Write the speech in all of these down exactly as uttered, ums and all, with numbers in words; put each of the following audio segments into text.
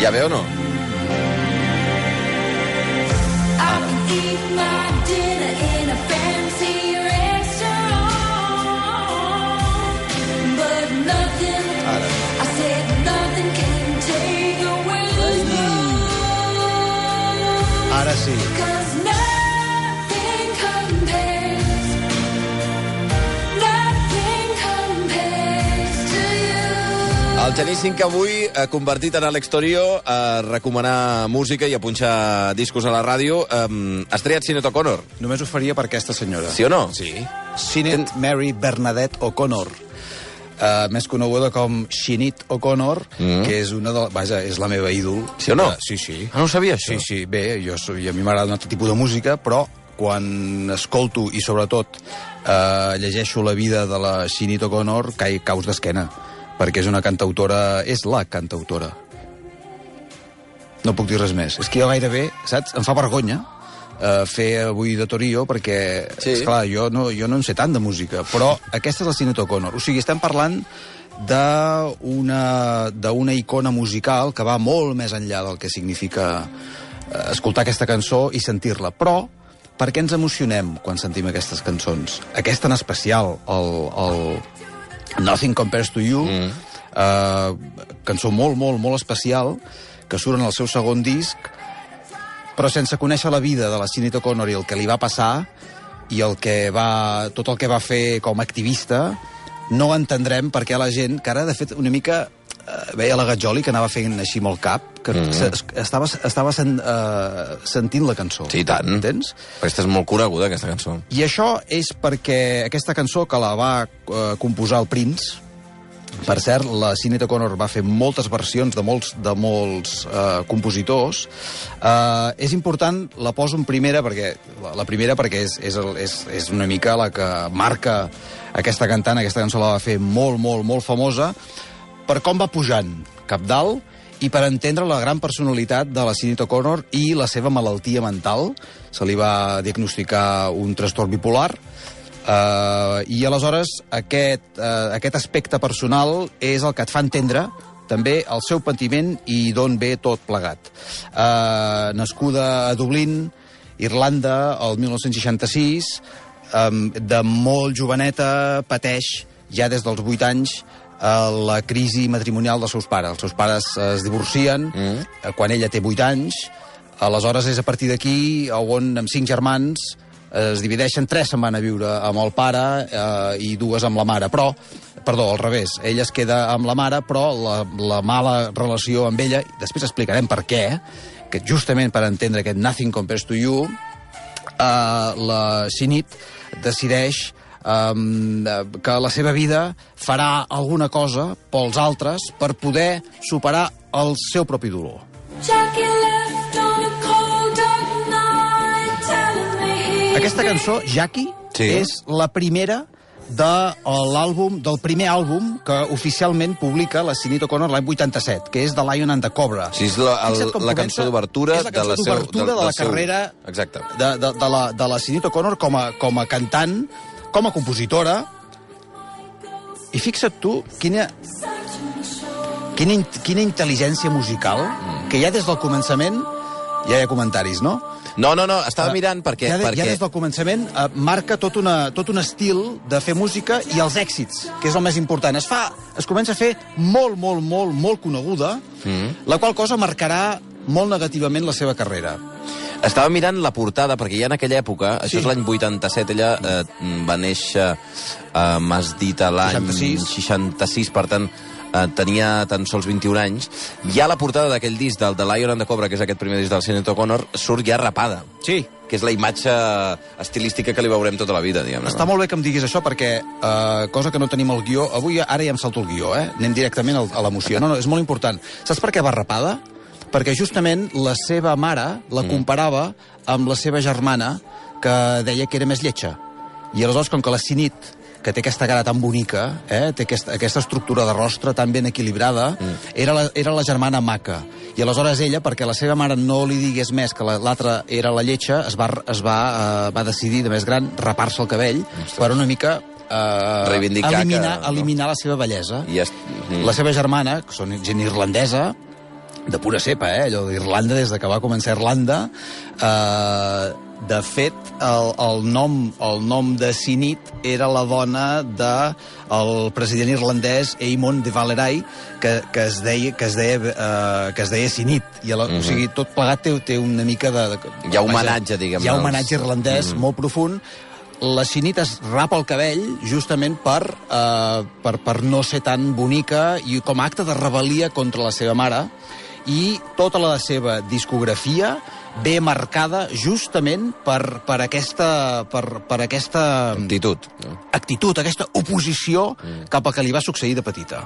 Ja ve o no? Ara. Ara sí. El Geníssim que avui ha convertit en Alex Torio a recomanar música i a punxar discos a la ràdio. Um, has triat Sinead O'Connor? Només ho faria per aquesta senyora. Sí o no? Sí. Sinead Mary Bernadette O'Connor. Uh, més coneguda com Sinead O'Connor, mm. que és una de... Vaja, és la meva ídol. Sí o no? Uh, sí, sí. Ah, no ho sabia, això? Sí, sí. Bé, jo soy, a mi m'agrada un altre tipus de música, però quan escolto i, sobretot, uh, llegeixo la vida de la Sinead O'Connor, cai, caus d'esquena, perquè és una cantautora... És la cantautora. No puc dir res més. És que jo gairebé, saps? Em fa vergonya uh, fer avui de Torio, perquè, sí. esclar, jo no, jo no en sé tant de música, però aquesta és la Sinead O'Connor. O sigui, estem parlant d'una d'una icona musical que va molt més enllà del que significa uh, escoltar aquesta cançó i sentir-la. Però, per què ens emocionem quan sentim aquestes cançons? Aquesta en especial, el... el Nothing Compares to You, mm. eh, cançó molt, molt, molt especial, que surt en el seu segon disc, però sense conèixer la vida de la Sinead O'Connor i el que li va passar, i el que va, tot el que va fer com a activista, no entendrem per què la gent, que ara, de fet, una mica eh, veia la Gatjoli, que anava fent així amb el cap, que mm. estava, estava sent, uh, sentint la cançó. Sí, tant. Entens? Aquesta és molt coneguda, aquesta cançó. I això és perquè aquesta cançó, que la va uh, composar el Prince, per cert, la Sinead O'Connor va fer moltes versions de molts, de molts uh, compositors. Uh, és important, la poso en primera, perquè la, la primera perquè és, és, és, és una mica la que marca aquesta cantant. Aquesta cançó la va fer molt, molt, molt famosa, per com va pujant cap dalt, i per entendre la gran personalitat de la Sinead O'Connor i la seva malaltia mental. Se li va diagnosticar un trastorn bipolar, eh, i aleshores aquest, eh, aquest aspecte personal és el que et fa entendre també el seu patiment i d'on ve tot plegat. Eh, nascuda a Dublín, Irlanda, el mil nou-cents seixanta-sis, eh, de molt joveneta, pateix ja des dels vuit anys la crisi matrimonial dels seus pares. Els seus pares es divorcien mm. quan ella té vuit anys. Aleshores és a partir d'aquí on amb cinc germans es divideixen, tres se'n van a viure amb el pare eh, i dues amb la mare. Però, perdó, al revés, ella es queda amb la mare, però la, la mala relació amb ella, després explicarem per què, que justament per entendre aquest Nothing Compares to You, eh, la Sinead decideix Um, que la seva vida farà alguna cosa pels altres per poder superar el seu propi dolor. Aquesta cançó, Jackie, sí. és la primera de l'àlbum, del primer àlbum que oficialment publica la Sinead O'Connor l'any vuitanta-set, que és The Lion and the Cobra. Sí, és la, el, la cançó d'obertura de la, seu, de, de la seu... carrera Exacte. de, de, de, la, de la Sinead O'Connor com a, com a cantant, com a compositora. I fixa't tu quina, quina, quina intel·ligència musical, mm. que ja des del començament ja hi ha comentaris, no? No, no, no, estava uh, mirant perquè... Ja, de, perquè... ja des del començament uh, marca tot, una, tot un estil de fer música i els èxits, que és el més important. Es fa, es comença a fer molt, molt, molt, molt coneguda, mm. la qual cosa marcarà molt negativament la seva carrera. Estava mirant la portada, perquè ja en aquella època, sí. això és l'any vuitanta-set, ella eh, va néixer, eh, m'has dit, a l'any seixanta-sis, per tant, eh, tenia tan sols vint-i-un anys. Ja la portada d'aquell disc, del The Lion and the Cobra, que és aquest primer disc del Sinead O'Connor, surt ja rapada. Sí. Que és la imatge estilística que li veurem tota la vida, diguem-ne. Està molt bé que em diguis això, perquè, eh, cosa que no tenim al guió, avui ara ja em salto el guió, eh? Anem directament a l'emoció. No, no, és molt important. Saps per què va rapada? Perquè justament la seva mare la comparava amb la seva germana, que deia que era més lletja. I aleshores, com que la Sinead, que té aquesta cara tan bonica, eh, té aquesta, aquesta estructura de rostre tan ben equilibrada, mm. era, la, era la germana maca. I aleshores ella, perquè la seva mare no li digués més que l'altra era la lletja, es va, es va, uh, va decidir, de més gran, rapar-se el cabell, Ostres. per una mica... Uh, reivindicar eliminar, que... eliminar la seva bellesa. I es... mm. La seva germana, que són gent irlandesa, de pura cepa, eh? Allò d'Irlanda, des de que va començar Irlanda. Eh, de fet, el, el, nom, el nom de Sinead era la dona del de president irlandès Eamon de Valeraie, que, que es deia, que es deia, eh, que es deia Sinead. I la, uh-huh. O sigui, tot plegat té, té una mica de... de hi ha homenatge, diguem-ne. Hi ha homenatge irlandès uh-huh. molt profund. La Sinead es rapa el cabell justament per, eh, per, per no ser tan bonica i com a acte de rebel·lia contra la seva mare, i tota la seva discografia ve marcada justament per, per aquesta... Per, per aquesta actitud. Actitud, aquesta oposició mm. cap a que li va succeir de petita.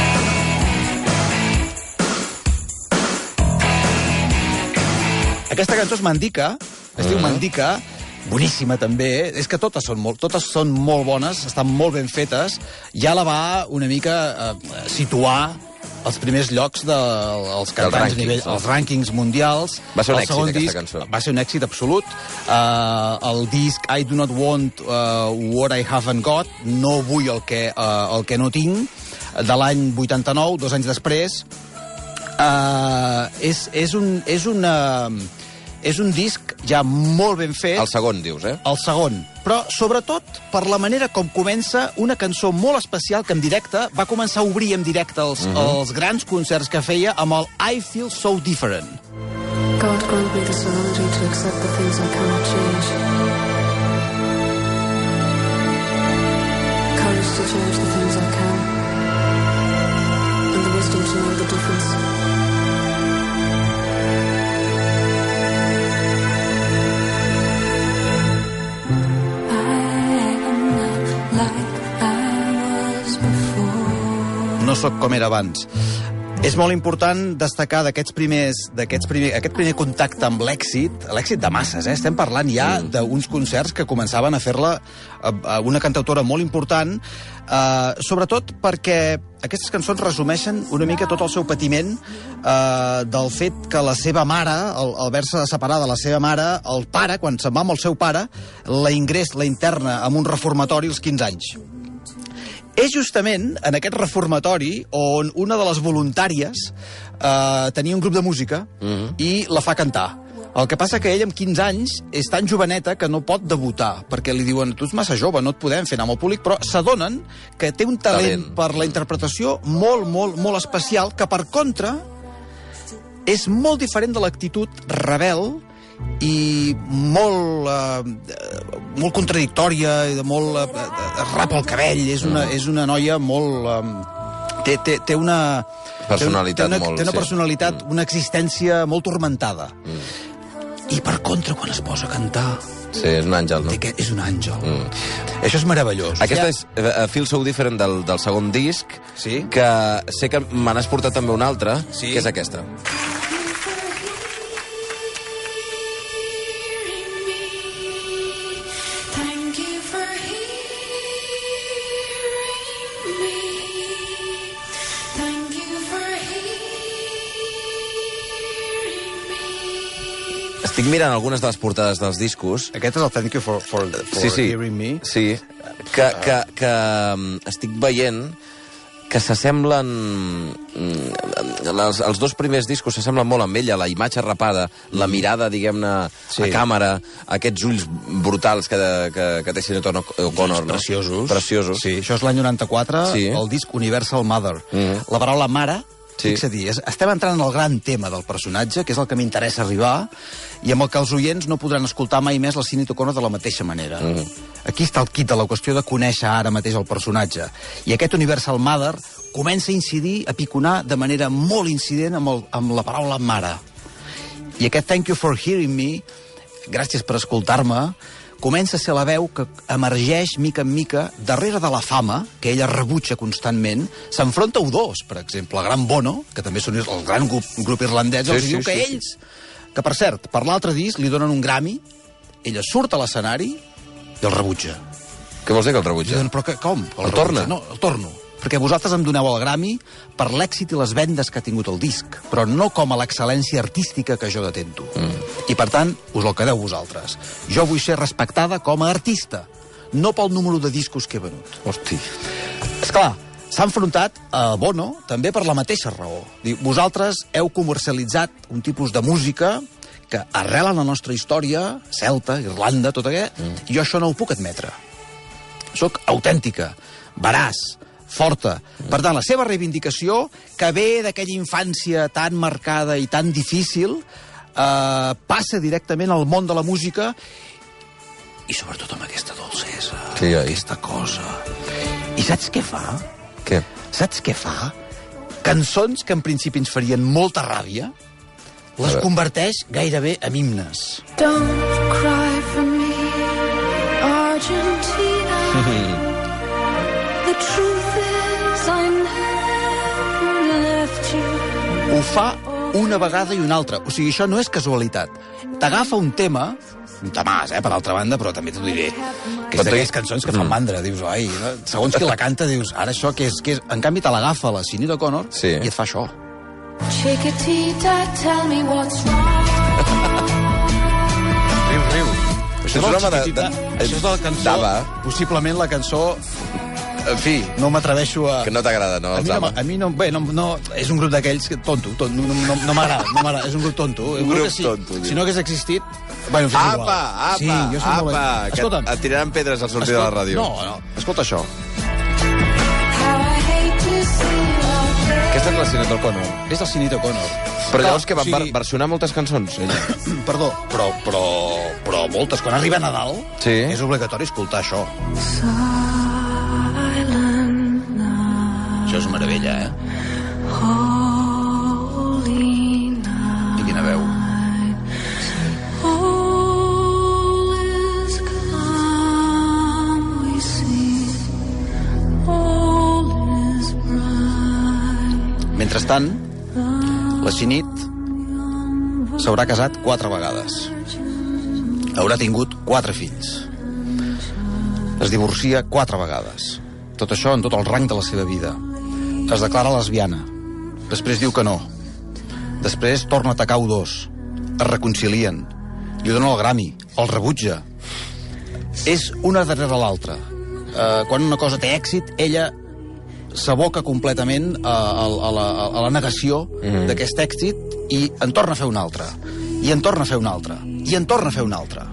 Aquesta cançó es Mandica, es diu Mandica, boníssima també, és que totes són molt, totes són molt bones, estan molt ben fetes, ja la va una mica eh, situar els primers llocs dels de, cantants a nivell, no? Els rànquings mundials. Va ser un el èxit, aquesta disc, cançó. Va ser un èxit absolut. Uh, el disc I Do Not Want uh, What I Haven't Got, no vull el que, uh, el que no tinc, de l'any vuitanta-nou, dos anys després, uh, és, és, un, és, una, és un disc ja molt ben fet. El segon, dius, eh? El segon. Però, sobretot, per la manera com comença una cançó molt especial que en directe va començar a obrir en directe els, uh-huh. els grans concerts que feia amb el I Feel So Different. God grant me the serenity to accept the things I cannot change. Courage to change the things I can. And the wisdom to know the difference. No sóc com era abans. És molt important destacar d'aquests primers, d'aquests primer, aquest primer contacte amb l'èxit, l'èxit de masses, eh? Estem parlant ja mm. d'uns concerts que començaven a fer-la una cantautora molt important, eh, sobretot perquè aquestes cançons resumeixen una mica tot el seu patiment eh, del fet que la seva mare, al, al haver-se separada de la seva mare, el pare, quan se'n va amb el seu pare, la ingrés, la interna en un reformatori als quinze anys. És justament en aquest reformatori on una de les voluntàries eh, tenia un grup de música uh-huh. i la fa cantar. El que passa que ell amb quinze anys és tan joveneta que no pot debutar, perquè li diuen, tu ets massa jove, no et podem fer anar amb el públic, però s'adonen que té un talent, talent per la interpretació molt, molt, molt especial, que per contra és molt diferent de l'actitud rebel i molt, eh, molt contradictòria, i de molt eh, rapa el cabell, és una, és una noia molt... Eh, té, té, té una... Personalitat té una, molt... Té una personalitat, sí. una existència molt tormentada. Mm. I per contra, quan es posa a cantar... Sí, és un àngel, no? Que és un àngel. Mm. Això és meravellós. Aquesta ja... és uh, Feel So Different del, del segon disc, sí? Que sé que me n'has portat també una altra, sí? Que és aquesta. Estic mirant algunes de les portades dels discos. Aquest és el Thank You for, for, for sí, sí, Hearing Me. Sí, que, que, que estic veient que s'assemblen... Els, els dos primers discos s'assemblen molt amb ella, la imatge rapada, la mirada, diguem-ne, sí. a càmera, aquests ulls brutals que, que, que té Sinead O'Connor. No? Preciosos. Preciosos. Sí, això és l'any noranta-quatre, sí. El disc Universal Mother. Mm-hmm. La paraula mare... Sí. Fixa-t'hi, estem entrant en el gran tema del personatge, que és el que m'interessa arribar, i amb el que els oients no podran escoltar mai més la Sinead O'Connor de la mateixa manera. Mm. Aquí està el quid de la qüestió de conèixer ara mateix el personatge. I aquest Universal Mother comença a incidir, a piconar de manera molt incident amb, el, amb la paraula mare. I aquest Thank You for Hearing Me, gràcies per escoltar-me, comença a ser la veu que emergeix mica en mica darrere de la fama, que ella rebutja constantment, s'enfronta a U dos, per exemple, el gran Bono, que també són el gran grup, grup irlandès, sí, els sí, diu que sí, ells... Sí. Que, per cert, per l'altre disc li donen un Grammy, ella surt a l'escenari i el rebutja. Què vols dir que el rebutja? Diuen, però que, com? El, el torna? No, el torno. Perquè vosaltres em doneu el Grammy per l'èxit i les vendes que ha tingut el disc, però no com a l'excel·lència artística que jo detento. Mm. I, per tant, us el quedeu vosaltres. Jo vull ser respectada com a artista, no pel número de discos que he venut. Hosti. Esclar, s'ha enfrontat a Bono també per la mateixa raó. Diu, vosaltres heu comercialitzat un tipus de música que arrela en la nostra història, Celta, Irlanda, tot aquest, mm. i jo això no ho puc admetre. Soc autèntica, veraç, forta. Mm. Per tant, la seva reivindicació, que ve d'aquella infància tan marcada i tan difícil, eh, passa directament al món de la música i sobretot amb aquesta dolcesa, sí, aquesta cosa. I saps què fa? Què? Saps què fa? Cançons que en principi ens farien molta ràbia, les converteix gairebé en himnes. Don't cry for me, Argentina. The truth is I never left you. Ho fa una vegada i una altra. O sigui, això no és casualitat. T'agafa un tema, un temàs, eh, per altra banda, però també t'ho diré, que és d'aquelles cançons que fan mandra. Dius, ai, no? Segons qui la canta, dius, ara això què és? Què és? En canvi, te l'agafa la Sinéad O'Connor sí. i et fa això. Chiquitita, tell me what's wrong. Riu, riu. Això és, una de, de, això és la cançó, possiblement la cançó, en fi, no m'atreveixo a... Que no t'agrada, no? A mi no, a mi no, bé, no, no, és un grup d'aquells que tonto, tonto no, no, no m'agrada, no m'agrada, és un grup tonto. Un grup si, tonto. Si no hagués existit... Bueno, en fi, apa, igual. apa, sí, jo soc apa, molt... que et, et tiraran pedres al sortir escolta, de la ràdio. No, no, escolta això. Aquesta és la Sinéad O'Connor. És la Sinéad O'Connor. Però llavors que van o sigui... versionar moltes cançons, ella. Perdó, però, però, però moltes. Quan arriba Nadal, sí. és obligatori escoltar això. Això és meravella, eh? I quina veu. Mentrestant, la Sinéad s'haurà casat quatre vegades. Haurà tingut quatre fills. Es divorcia quatre vegades. Tot això en tot el rang de la seva vida. Es declara lesbiana. Després diu que no. Després torna a atacar U dos. Es reconcilien. Li dona el Grammy. El rebutja. És una darrere l'altra. Eh, quan una cosa té èxit, ella s'aboca completament a, a, a, la, a la negació mm. d'aquest èxit i en torna a fer un altre. I en torna a fer un altre. I en torna a fer un altre.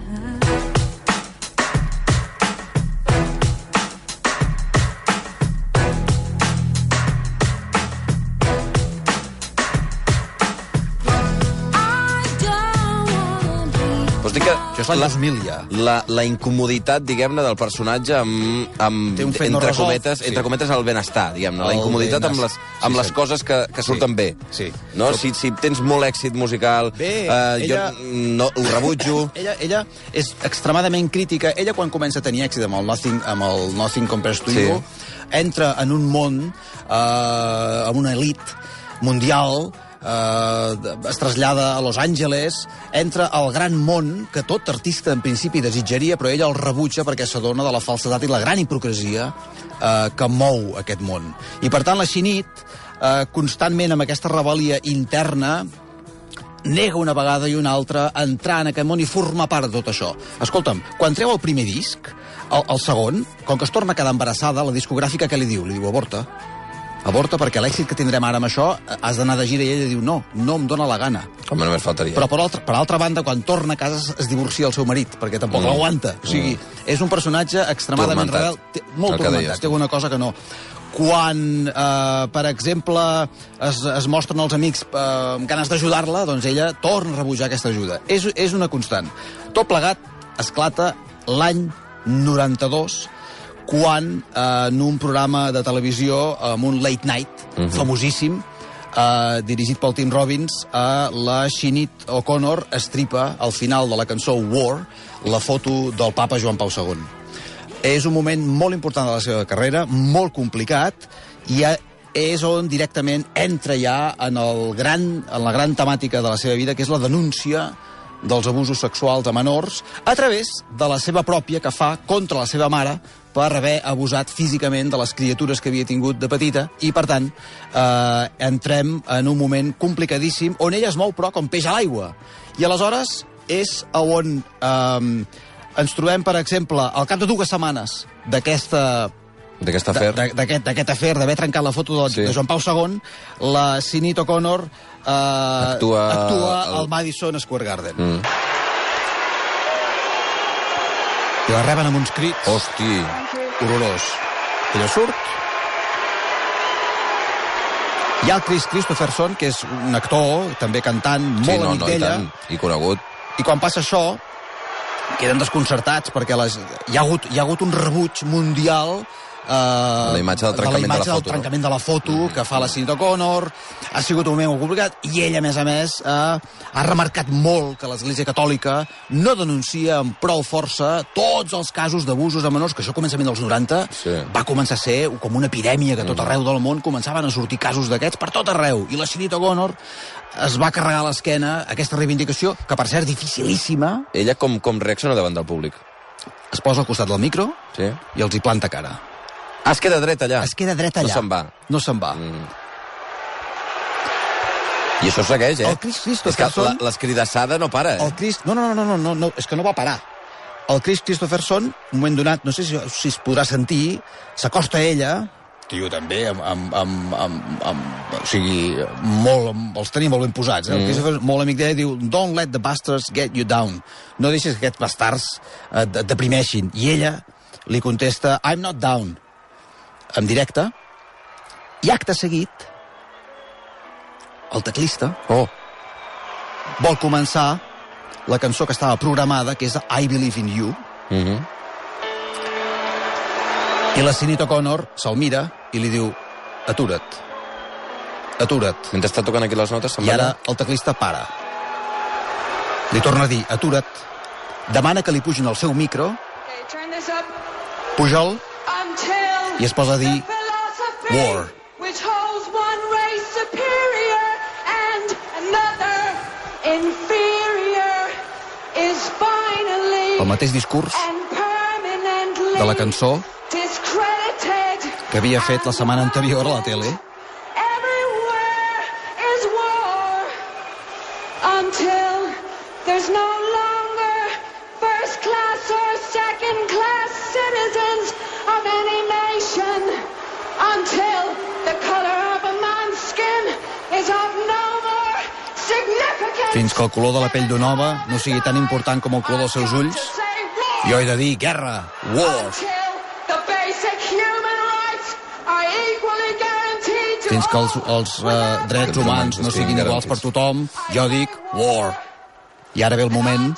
Vols dir que això és l'any dos mil ja. La, la incomoditat, diguem-ne, del personatge amb, amb entre, no cometes, sí. entre cometes el benestar, diguem-ne. La incomoditat amb les, amb sí, les coses que, que surten sí. bé. Sí. No? Si, si tens molt èxit musical, bé, eh, ella... jo no, ho rebutjo. ella, ella és extremadament crítica. Ella, quan comença a tenir èxit amb el Nothing, amb el Nothing Compares to sí. You, entra en un món, eh, amb una elit mundial, Uh, es trasllada a Los Angeles, entra al gran món que tot artista en principi desitjaria, però ella el rebutja perquè s'adona de la falsedat i la gran hipocresia uh, que mou aquest món. I per tant la Sinéad, uh, constantment amb aquesta rebel·lia interna, nega una vegada i una altra entrar en aquest món i formar part de tot això. Escolta'm, quan treu el primer disc, el, el segon, com que es torna a quedar embarassada, la discogràfica què li diu? Li diu, avorta. Avorta perquè l'èxit que tindrem ara amb això has d'anar de gira, i ella diu no, no em dóna la gana. Com només faltaria. Però per altra, per altra banda, quan torna a casa es divorcia el seu marit, perquè tampoc mm. l'aguanta. O sigui, mm. és un personatge extremadament rebel, molt tormentat, té alguna cosa que no. Quan, eh, per exemple, es, es mostren els amics eh, amb ganes d'ajudar-la, doncs ella torna a rebutjar aquesta ajuda. És, és una constant. Tot plegat esclata l'any noranta-dos, quan eh, en un programa de televisió, amb un late night, uh-huh. famosíssim, eh, dirigit pel Tim Robbins, eh, la Sinéad O'Connor estripa al final de la cançó War la foto del papa Joan Pau segon. És un moment molt important de la seva carrera, molt complicat, i és on directament entra ja en, el gran, en la gran temàtica de la seva vida, que és la denúncia dels abusos sexuals a menors, a través de la seva pròpia, que fa contra la seva mare, per haver abusat físicament de les criatures que havia tingut de petita, i per tant eh, entrem en un moment complicadíssim on ella es mou però com peix a l'aigua. I aleshores és on eh, ens trobem, per exemple, al cap de dues setmanes d'aquesta d'aquest afer, d'aquest afer, d'haver trencat la foto de, sí. de Joan Pau segon, la Sinead O'Connor eh, actua, actua el... al Madison Square Garden. Mm. I la reben amb uns crits. Hosti. Horrorós. Ella surt. Hi ha el Chris Christopherson, que és un actor, també cantant, molt sí, no, amic no, d'ella. I, I conegut. I quan passa això, queden desconcertats perquè les, hi, ha hagut, hi ha hagut un rebuig mundial eh, la imatge del trencament de la, de la foto, del trencament no? de la foto mm. que fa la Sinead O'Connor. Ha sigut un moment molt complicat i ell, a més a més, eh, ha remarcat molt que l'Església Catòlica no denuncia amb prou força tots els casos d'abusos a menors, que això començament dels noranta sí. va començar a ser com una epidèmia, que tot arreu del món començaven a sortir casos d'aquests per tot arreu. I la Sinead O'Connor es va carregar a l'esquena aquesta reivindicació, que per cert dificilíssima. Ella com, com reacciona davant del públic? Es posa al costat del micro sí. i els hi planta cara. Ah, es queda dret allà? Es queda dret allà. No se'n va? No se'n va. Mm. I això segueix, eh? El Chris Christopherson... És que l'escridassada no para, eh? El Chris... No, no, no, no, no, no, és que no va parar. El Chris Christopherson, un moment donat, no sé si, si es podrà sentir, s'acosta a ella, tio també, amb, amb, amb, amb, amb, o sigui, molt, amb, els tenia molt ben posats, eh? El mm. Christopherson, molt amic d'ella, diu, don't let the bastards get you down. No deixes que aquests bastards et deprimeixin. I ella li contesta, I'm not down. En directe, i acte seguit, el teclista oh. vol començar la cançó que estava programada, que és I Believe in You. Mm-hmm. I la Sinead O'Connor se'l mira i li diu, atura't, atura't. Mentre està tocant aquí les notes, se'n I ara el teclista para. Li torna a dir, atura't. Demana que li pugin el seu micro. Puja'l. I es posa a dir War. Which holds one race superior and another inferior is finally el mateix discurs de la cançó que havia fet la setmana anterior a la tele. Everywhere is war until there's no longer first class or second class citizens of any nation, until the color of a man's skin is of no more significance. Fins que el color de la pell d'un home no sigui tan important com el color dels seus ulls, jo he de dir guerra, war. Fins que els, els uh, drets humans no siguin iguals per tothom, jo dic war. I ara ve el moment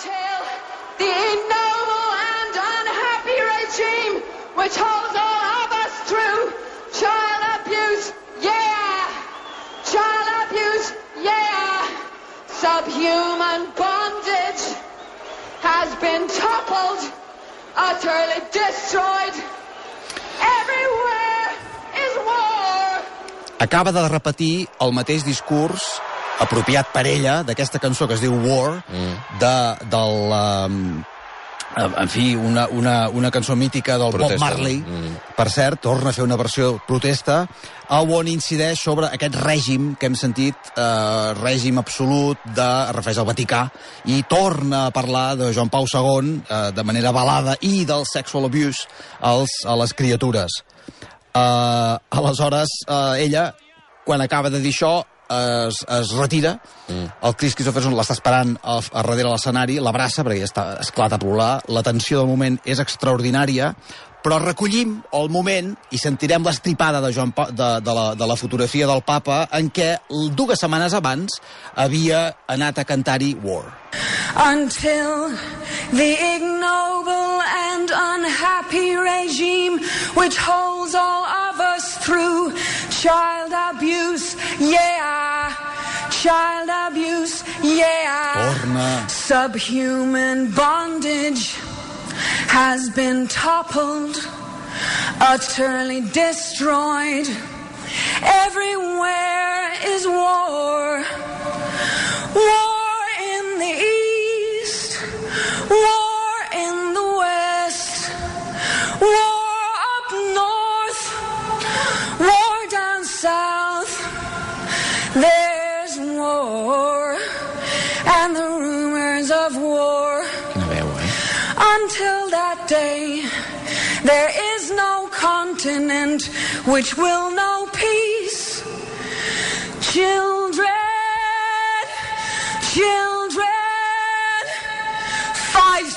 which holds all of us through child abuse, yeah, child abuse, yeah, subhuman bondage has been toppled, utterly destroyed, everywhere is war. Acaba de repetir el mateix discurs apropiat per ella d'aquesta cançó que es diu War, mm. de, del... Um, en fi, una, una, una cançó mítica del protesta. Bob Marley, mm. per cert, torna a fer una versió protesta, on incideix sobre aquest règim que hem sentit, eh, règim absolut de, es refereix al Vaticà, i torna a parlar de Joan Pau segon eh, de manera balada i del sexual abuse als, a les criatures. Eh, aleshores, eh, ella, quan acaba de dir això, Es, es retira, mm. el Chris Christopherson l'està esperant a, a darrere l'escenari, l'abraça perquè ja està esclat a plorar, la tensió del moment és extraordinària, però recollim el moment i sentirem l'estripada de, Joan pa, de, de, la, de la fotografia del papa en què dues setmanes abans havia anat a cantar-hi War. Until the ignoble and unhappy regime which holds all of us through child abuse, yeah, child abuse, yeah, Torna. Subhuman bondage has been toppled, utterly destroyed, everywhere is war, war in the east, war in the west, war up north, war down south, there's war, and the rumors of war, Quina veu, eh? until that day, There is no continent which will know peace. Children, children, fight.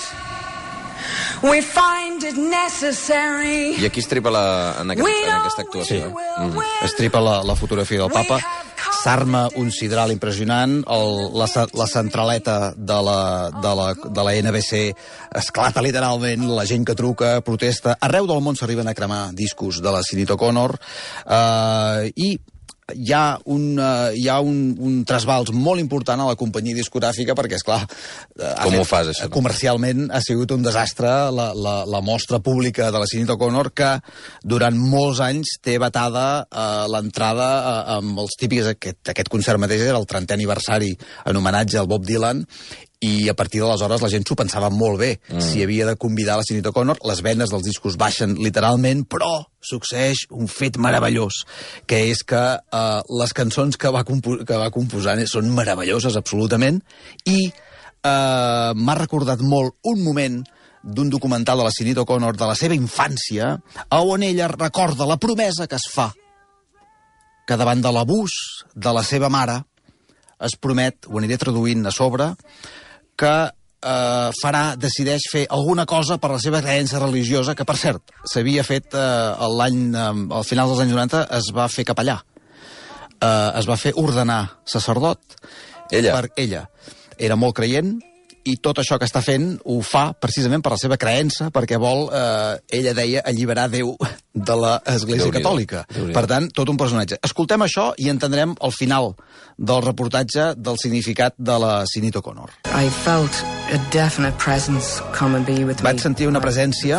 We find it necessary. I aquí es tripa la, en, aquest, en aquesta actuació. Sí. Mm. Es tripa la, la fotografia del papa, s'arma un sidral impressionant, el, la, la centraleta de la, de, la, de la N B C esclata literalment, la gent que truca, protesta. Arreu del món s'arriben a cremar discos de la Sinead O'Connor, eh, i hi ha un, uh, hi ha un, un trasbals molt important a la companyia discogràfica perquè, esclar, com ho fas, això? Comercialment ha sigut un desastre la, la, la mostra pública de la Sinead O'Connor, que durant molts anys té vetada uh, l'entrada uh, amb els típics... Aquest, aquest concert mateix era el trentè aniversari en homenatge al Bob Dylan, i a partir d'aleshores la gent s'ho pensava molt bé. Mm. Si havia de convidar la Sinead O'Connor, les vendes dels discos baixen literalment, però succeeix un fet meravellós, que és que eh, les cançons que va, que va composant són meravelloses, absolutament, i eh, m'ha recordat molt un moment d'un documental de la Sinead O'Connor de la seva infància, on ella recorda la promesa que es fa, que davant de l'abús de la seva mare es promet, ho aniré traduint a sobre, que eh, farà, decideix fer alguna cosa per la seva creença religiosa, que, per cert, s'havia fet eh, l'any, eh, al final dels anys noranta, es va fer capellà. Eh, es va fer ordenar sacerdot. Ella? Per ella. Era molt creient, i tot això que està fent ho fa precisament per la seva creença, perquè vol, eh, ella deia, alliberar Déu de l'Església Catòlica. Per tant, tot un personatge. Escoltem això i entendrem el final del reportatge del significat de la Sinead O'Connor. I felt a definite presence come and be with me. Vaig sentir una presència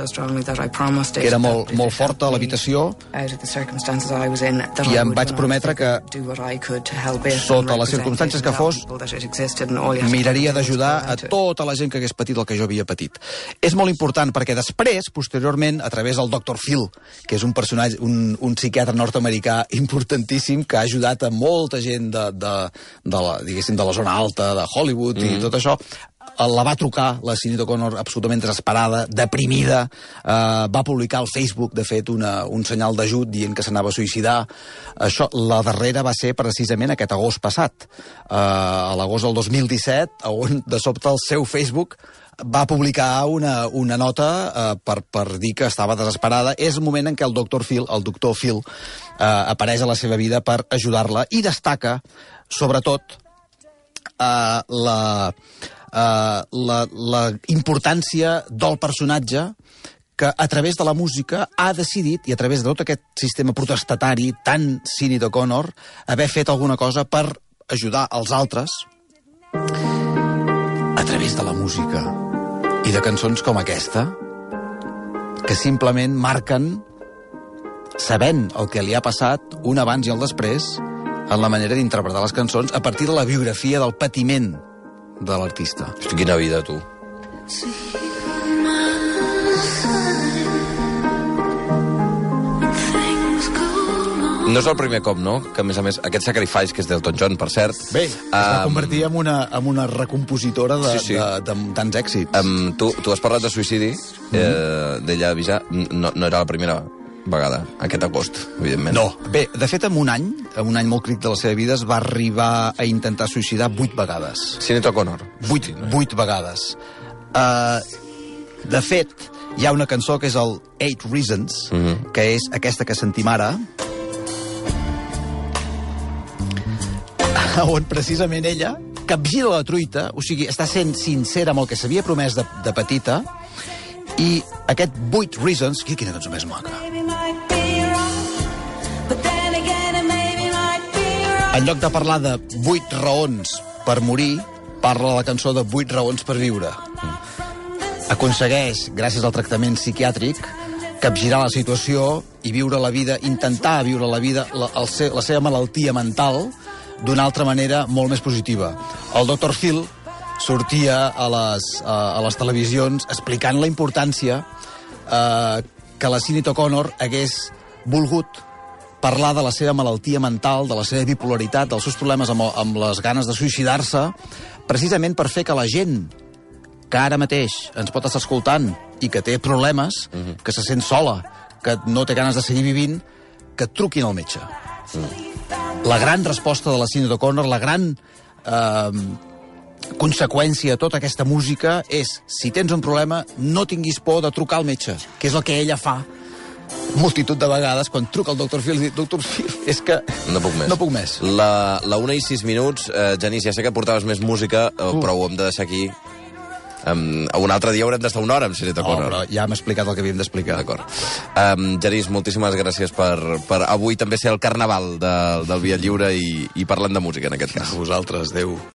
que era molt, molt forta a l'habitació, i em vaig prometre que, sota les circumstàncies que fos, miraria d'ajudar a tota la gent que hagués patit el que jo havia patit. És molt important perquè després, posteriorment, a través del doctor Phil, que és un personatge, un, un psiquiatre nord-americà importantíssim, que ha ajudat a molta gent de, de, de, la, diguéssim, de la zona alta, de Hollywood, mm. i tot això, la va trucar la Sinead O'Connor absolutament desesperada, deprimida, eh, va publicar al Facebook, de fet, una, un senyal d'ajut dient que s'anava a suïcidar. Això, la darrera va ser precisament aquest agost passat, eh, a l'agost del dos mil disset, on de sobte el seu Facebook va publicar una, una nota eh, per, per dir que estava desesperada. És el moment en què el doctor Phil, el doctor Phil eh, apareix a la seva vida per ajudar-la, i destaca, sobretot, eh, la... Uh, la, la importància del personatge, que a través de la música ha decidit, i a través de tot aquest sistema protestatari tan Sinead O'Connor, haver fet alguna cosa per ajudar els altres a través de la música i de cançons com aquesta, que simplement marquen, sabent el que li ha passat, un abans i el després, en la manera d'interpretar les cançons a partir de la biografia del patiment de l'artista. Hosti, quina vida, tu. No és el primer cop, no? Que, a més a més, aquest Sacrifice, que és d'Elton John, per cert... Bé, es va um, convertir en una, en una recompositora de, sí, sí. de, de, de tants èxits. Um, tu, tu has parlat de suïcidi, mm-hmm. eh, d'ella avisar. No, no era la primera vegada, aquest agost, evidentment. No. Bé, de fet, en un any, en un any molt crític de la seva vida, es va arribar a intentar suïcidar vuit vegades. Sinead O'Connor. Vuit, vuit vegades. Uh, de fet, hi ha una cançó que és el Eight Reasons, mm-hmm. que és aquesta que sentim ara, on precisament ella capgira la truita, o sigui, està sent sincera amb el que s'havia promès de, de petita, i aquest vuit Reasons... Quina cançó més maca. En lloc de parlar de vuit raons per morir, parla la cançó de vuit raons per viure. Aconsegueix, gràcies al tractament psiquiàtric, capgirar la situació i viure la vida, intentar viure la vida, la, el se, la seva malaltia mental, d'una altra manera molt més positiva. El doctor Phil sortia a les, a les televisions explicant la importància eh, que la Sinead O'Connor hagués volgut parlar de la seva malaltia mental, de la seva bipolaritat, dels seus problemes amb, amb les ganes de suïcidar-se, precisament per fer que la gent que ara mateix ens pot estar escoltant i que té problemes, uh-huh. que se sent sola, que no té ganes de seguir vivint, que truquin al metge. Mm. La gran resposta de la Sinéad O'Connor, la gran eh, conseqüència de tota aquesta música és, si tens un problema, no tinguis por de trucar al metge, que és el que ella fa multitud de vegades quan truca el doctor Phil i diu, doctor Phil, és que no puc més. No puc més. La, la una i sis minuts, eh, Genís, ja sé que portaves més música, eh, uh. però ho hem de deixar aquí. Um, un altre dia haurem d'estar una hora amb Sinéad O'Connor. No, però ja hem explicat el que havíem d'explicar. D'acord. Um, Genís, moltíssimes gràcies per, per avui també ser el carnaval de, del Via Lliure i, i parlant de música, en aquest cas. A vosaltres, adéu.